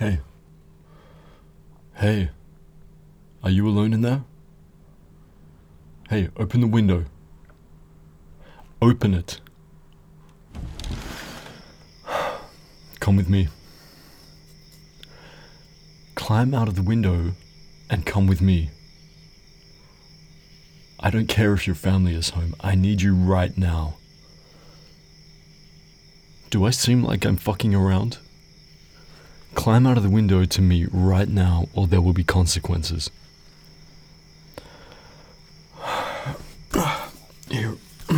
Hey. Hey. Are you alone in there? Hey, open the window. Open it. Come with me. Climb out of the window and come with me. I don't care if your family is home. I need you right now. Do I seem like I'm fucking around? Climb out of the window to me right now, or there will be consequences. Here.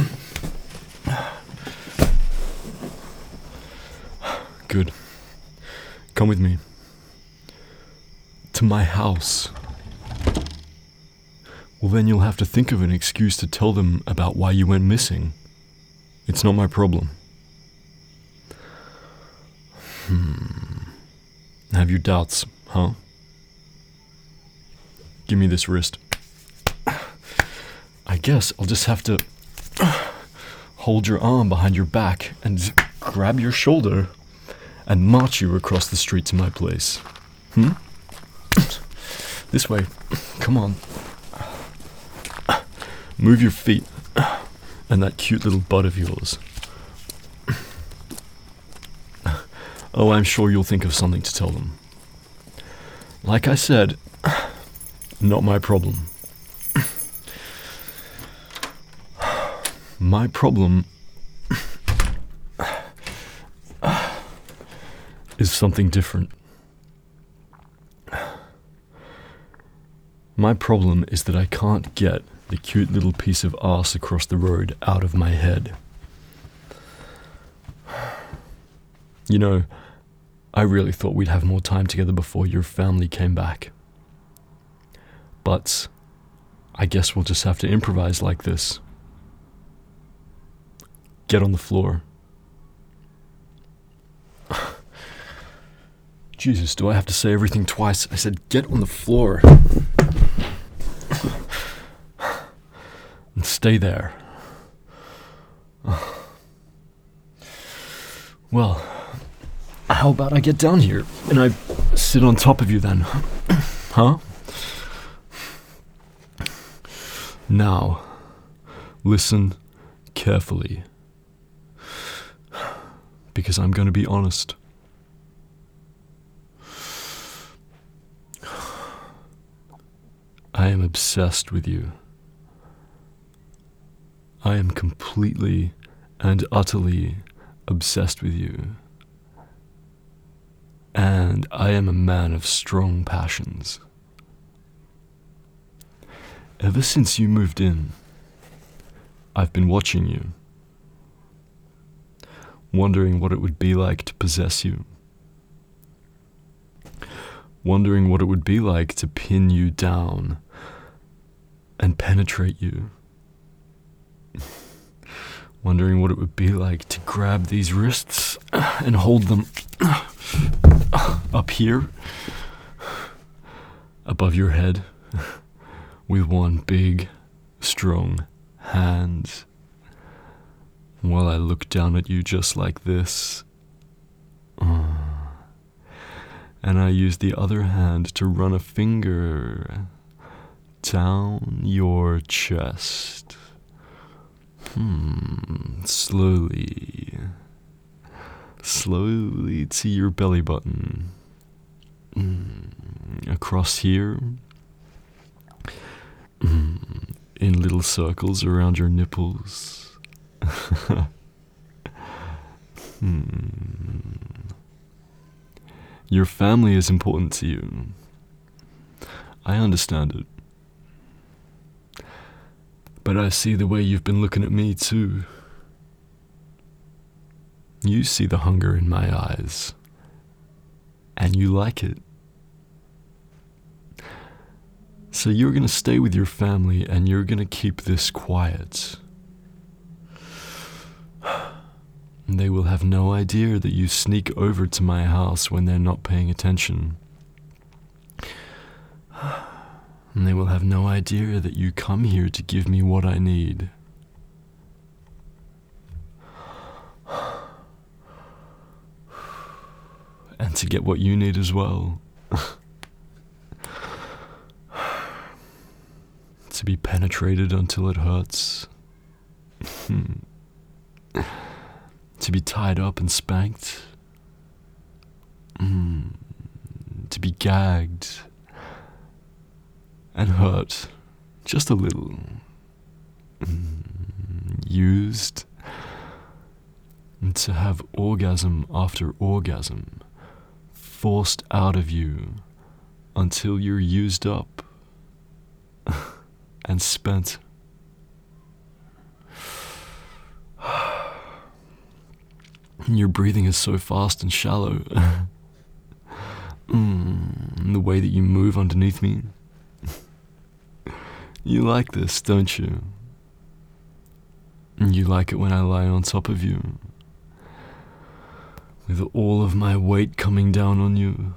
Good. Come with me. To my house. Well, then you'll have to think of an excuse to tell them about why you went missing. It's not my problem. Have your doubts, huh? Give me this wrist. I guess I'll just have to hold your arm behind your back and grab your shoulder and march you across the street to my place. This way. Come on. Move your feet and that cute little butt of yours. Oh, I'm sure you'll think of something to tell them. Like I said, not my problem. My problem is something different. My problem is that I can't get the cute little piece of ass across the road out of my head. You know, I really thought we'd have more time together before your family came back. But I guess we'll just have to improvise like this. Get on the floor. Jesus, do I have to say everything twice? I said get on the floor. And stay there. Well, how about I get down here and I sit on top of you then? Huh? Now, listen carefully. Because I'm going to be honest. I am obsessed with you. I am completely and utterly obsessed with you. And I am a man of strong passions. Ever since you moved in, I've been watching you, wondering what it would be like to possess you, wondering what it would be like to pin you down and penetrate you, wondering what it would be like to grab these wrists and hold them up here, above your head, with one big, strong hand, while I look down at you just like this. And I use the other hand to run a finger down your chest. Slowly to your belly button. Across here. In little circles around your nipples. Your family is important to you. I understand it. But I see the way you've been looking at me too. You see the hunger in my eyes. And you like it. So you're gonna stay with your family and you're gonna keep this quiet. They will have no idea that you sneak over to my house when they're not paying attention. And they will have no idea that you come here to give me what I need. And to get what you need as well. To be penetrated until it hurts. To be tied up and spanked. To be gagged and hurt just a little. Used. And to have orgasm after orgasm forced out of you until you're used up and spent. Your breathing is so fast and shallow. The way that you move underneath me. You like this, don't you? You like it when I lie on top of you, with all of my weight coming down on you.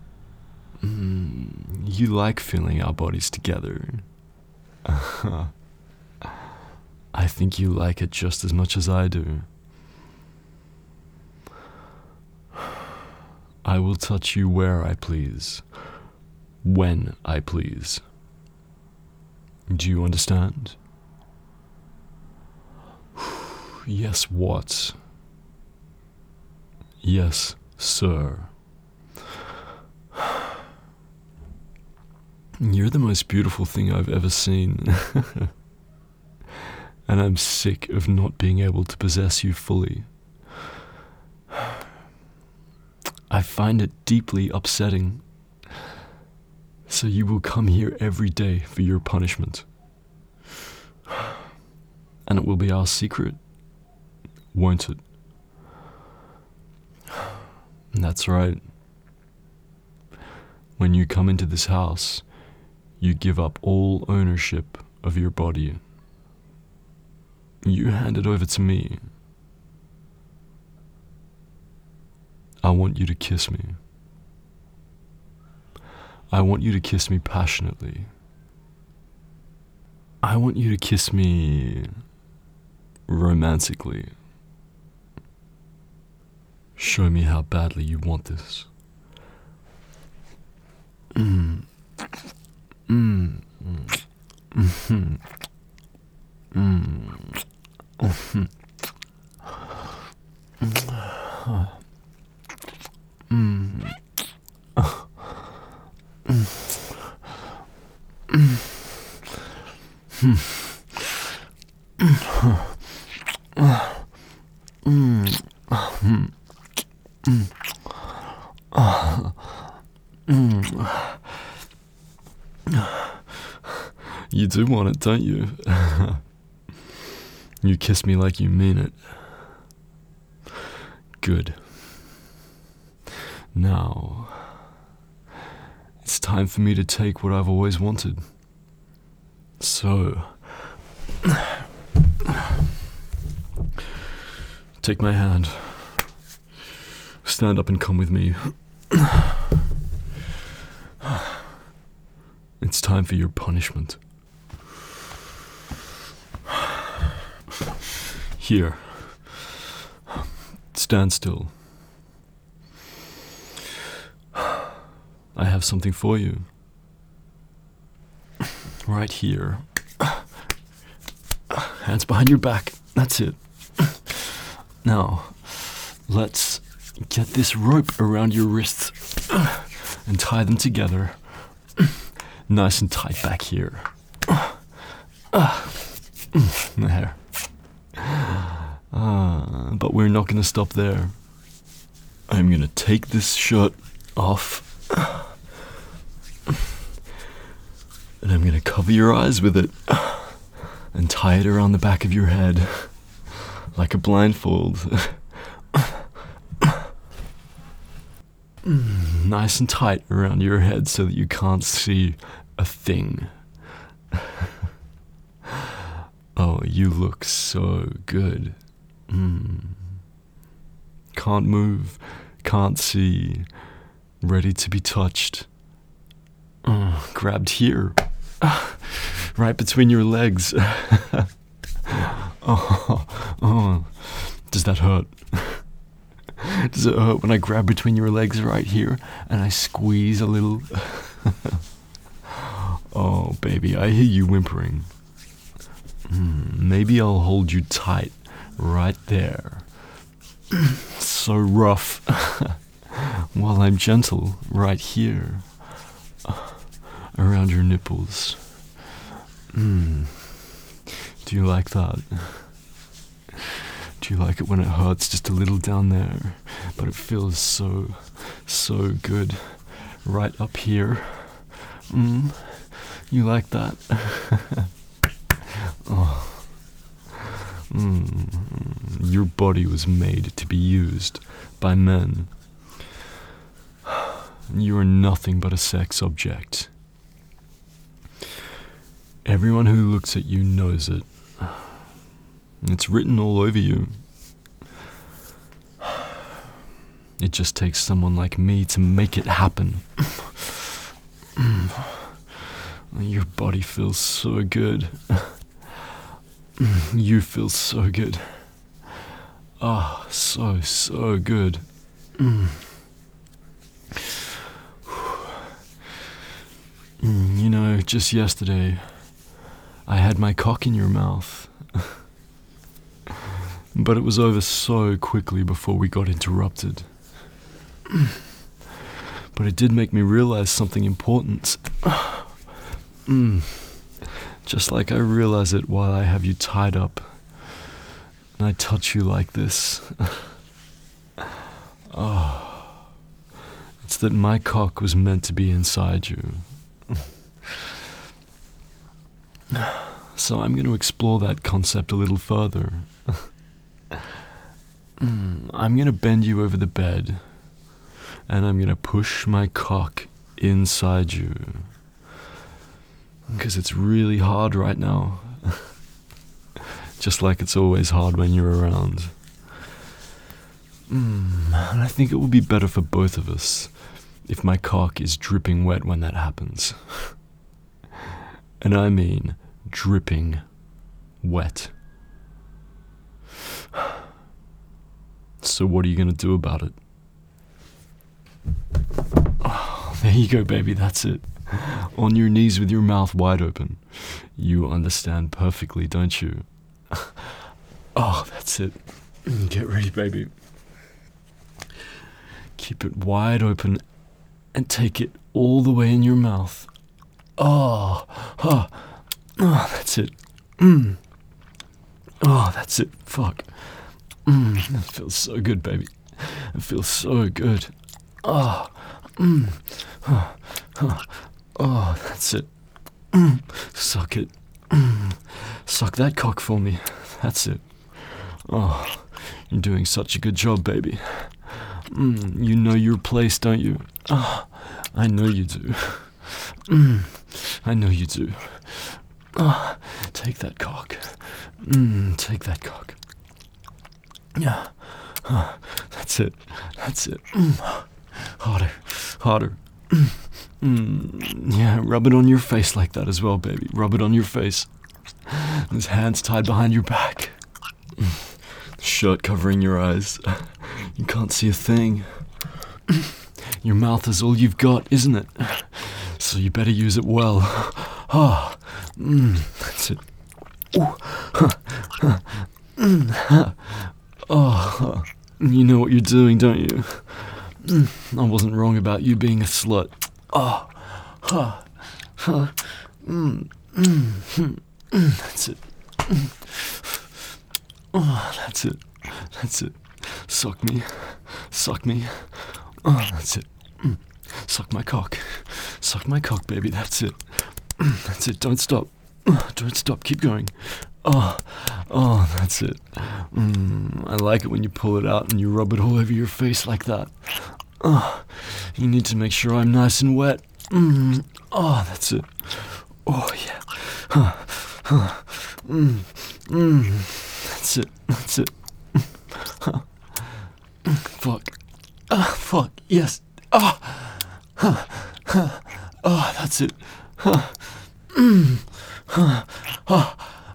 You like feeling our bodies together. I think you like it just as much as I do. I will touch you where I please, when I please. Do you understand? Yes, what? Yes, sir. You're the most beautiful thing I've ever seen. And I'm sick of not being able to possess you fully. I find it deeply upsetting. So you will come here every day for your punishment. And it will be our secret, won't it? That's right. When you come into this house, you give up all ownership of your body. You hand it over to me. I want you to kiss me. I want you to kiss me passionately. I want you to kiss me romantically. Show me how badly you want this. You do want it, don't you? You kiss me like you mean it. Good. Now, it's time for me to take what I've always wanted. So, take my hand. Stand up and come with me. It's time for your punishment. Here. Stand still. I have something for you. Right here. Hands behind your back. That's it. Now, let's get this rope around your wrists and tie them together. Nice and tight back here. There. But we're not going to stop there. I'm going to take this shirt off. And I'm going to cover your eyes with it. And tie it around the back of your head. Like a blindfold. Nice and tight around your head so that you can't see a thing. Oh, you look so good. Can't move, can't see, ready to be touched. Grabbed here, right between your legs. Oh, does that hurt? Does it hurt when I grab between your legs right here and I squeeze a little? Oh, baby, I hear you whimpering. Maybe I'll hold you tight right there. So rough. While I'm gentle right here. Around your nipples. Do you like that? Do you like it when it hurts just a little down there, but it feels so good right up here? You like that? Oh. Your body was made to be used by men. You are nothing but a sex object. Everyone who looks at you knows it. It's written all over you. It just takes someone like me to make it happen. Your body feels so good. You feel so good. Ah, so good. You know, just yesterday, I had my cock in your mouth. But it was over so quickly before we got interrupted. But it did make me realize something important. Just like I realize it while I have you tied up and I touch you like this. It's that my cock was meant to be inside you. So I'm going to explore that concept a little further. I'm going to bend you over the bed and I'm going to push my cock inside you. Because it's really hard right now. Just like it's always hard when you're around. And I think it will be better for both of us if my cock is dripping wet when that happens. And I mean dripping wet. So what are you going to do about it? Oh, there you go, baby, that's it. On your knees with your mouth wide open. You understand perfectly, don't you? Oh, that's it. Get ready, baby. Keep it wide open and take it all the way in your mouth. Oh, that's it. Oh, that's it. Fuck. That feels so good, baby. It feels so good. Oh, that's it. Suck it. Suck that cock for me. That's it. Oh, you're doing such a good job, baby. You know your place, don't you? Oh, I know you do. I know you do. Oh, take that cock. Take that cock. Yeah. That's it. That's it. Harder. Harder. Yeah, rub it on your face like that as well, baby. Rub it on your face. His hands tied behind your back. Shirt covering your eyes. You can't see a thing. Your mouth is all you've got, isn't it? So you better use it well. That's it. Oh, you know what you're doing, don't you? I wasn't wrong about you being a slut. That's it. Oh, that's it. That's it. Suck me. Suck me. Oh, that's it. Suck my cock. Suck my cock, baby. That's it. That's it. Don't stop. Don't stop. Keep going. Oh, that's it. I like it when you pull it out and you rub it all over your face like that. You need to make sure I'm nice and wet. That's it. Oh, yeah. That's it. That's it. Fuck. Fuck. Yes. That's it.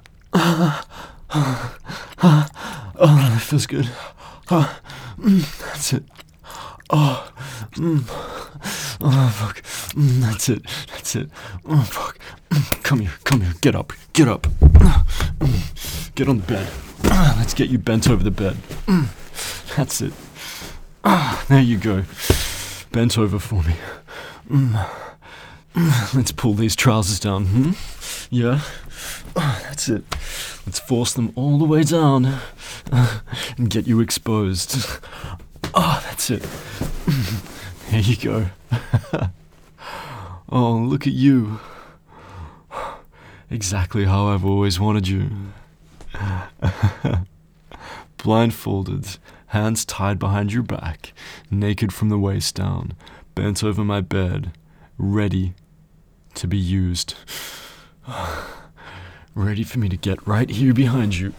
That feels good. That's it. Oh, oh, fuck. That's it. That's it. Oh, fuck. Come here. Come here. Get up. Get up. Get on the bed. Let's get you bent over the bed. That's it. There you go. Bent over for me. Let's pull these trousers down. Yeah? That's it. Let's force them all the way down and get you exposed. Oh, that's it. There you go. Oh, look at you. Exactly how I've always wanted you. Blindfolded, hands tied behind your back, naked from the waist down, bent over my bed, ready to be used. Ready for me to get right here behind you.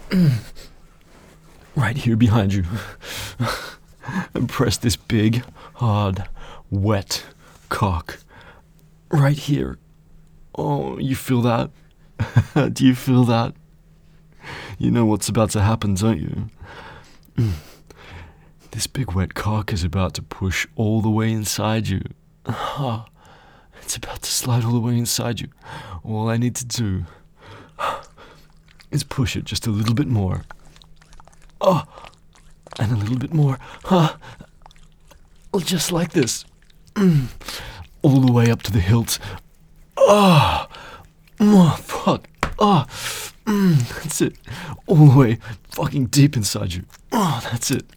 Right here behind you. And press this big, hard, wet cock. Right here. Oh, you feel that? Do you feel that? You know what's about to happen, don't you? This big wet cock is about to push all the way inside you. It's about to slide all the way inside you. All I need to do is push it just a little bit more. And a little bit more. Just like this. All the way up to the hilt. Fuck. That's it. All the way fucking deep inside you. That's it.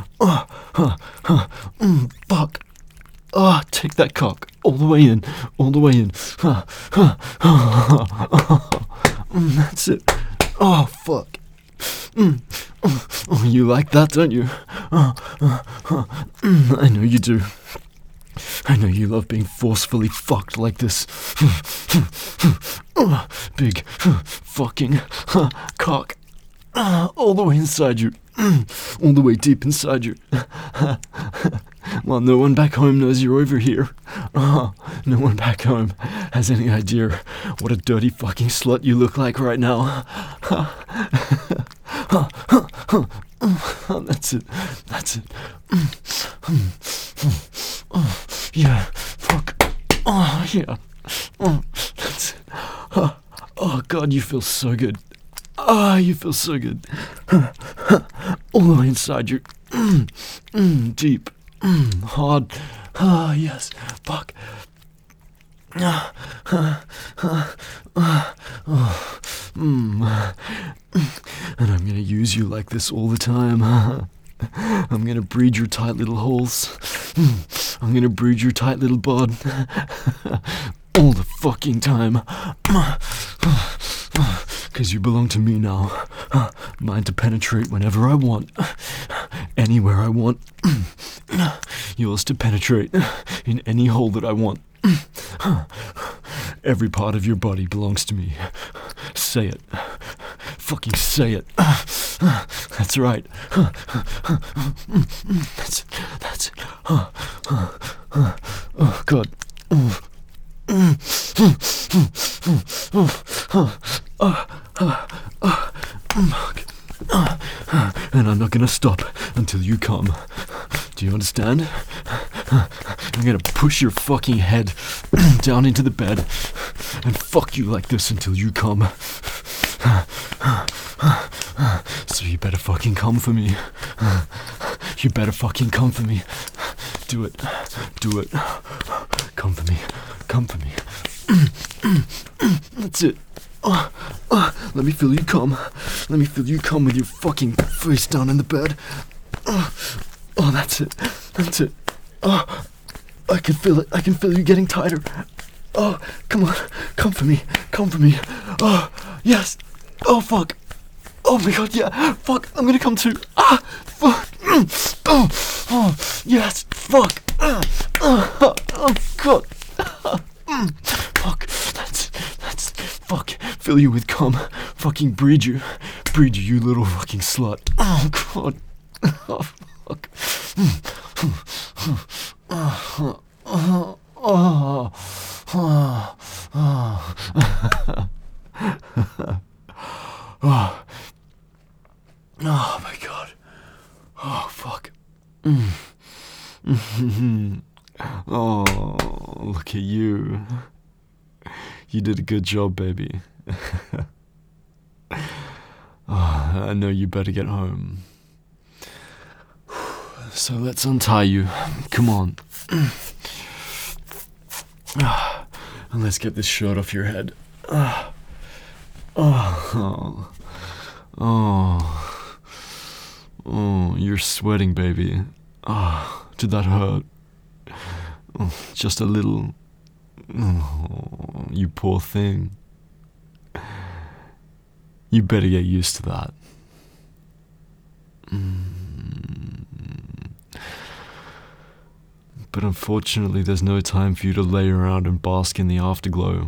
Fuck. Take that cock. All the way in. All the way in. That's it. Oh, fuck. Oh, you like that, don't you? I know you do. I know you love being forcefully fucked like this. Big fucking cock. All the way inside you. All the way deep inside you. While no one back home knows you're over here. No one back home has any idea what a dirty fucking slut you look like right now. That's it. That's it. Yeah. Fuck. Oh, yeah. That's it. Oh, God, you feel so good. You feel so good. All the way inside you. Deep. Hard. Yes. Fuck. And I'm gonna use you like this all the time. I'm gonna breed your tight little holes. I'm gonna breed your tight little bod. All the fucking time. 'Cause you belong to me now. Mine to penetrate whenever I want. Anywhere I want. Yours to penetrate in any hole that I want. Every part of your body belongs to me. Say it. Fucking say it. That's right. That's it. Oh, God. And I'm not gonna stop until you come. Do you understand? I'm gonna push your fucking head down into the bed and fuck you like this until you come. So you better fucking come for me. You better fucking come for me. Do it. Do it. Come for me. Come for me. That's it. Let me feel you come. Let me feel you come with your fucking face down in the bed. Oh, that's it. That's it. I can feel it. I can feel you getting tighter. Oh, come on. Come for me. Come for me. Oh, yes. Oh, fuck. Oh my God, yeah. Fuck, I'm gonna come too. Fuck. Oh, yes. Fuck. Oh, God. Fuck. That's. Fuck. Fill you with cum. Fucking breed you. Breed you, you little fucking slut. Oh, God. Oh, fuck. Oh my God. Oh, fuck. Oh, look at you. You did a good job, baby. I know you better get home. So let's untie you. Come on. And let's get this shirt off your head. Oh, you're sweating, baby. Did that hurt? Oh, just a little. Oh, you poor thing. You better get used to that. But unfortunately, there's no time for you to lay around and bask in the afterglow.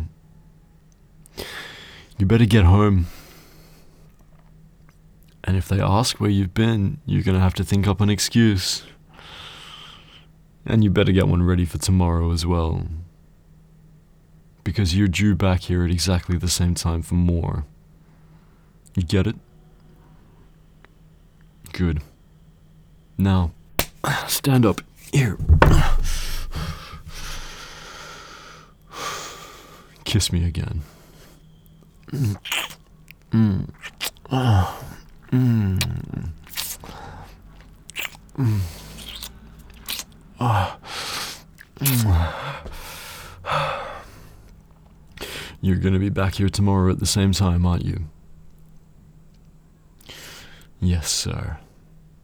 You better get home. And if they ask where you've been, you're gonna have to think up an excuse. And you better get one ready for tomorrow as well. Because you're due back here at exactly the same time for more. You get it? Good. Now, stand up. Here. Kiss me again. You're gonna be back here tomorrow at the same time, aren't you? Yes, sir.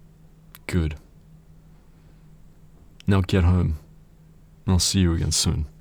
Good. Now get home. I'll see you again soon.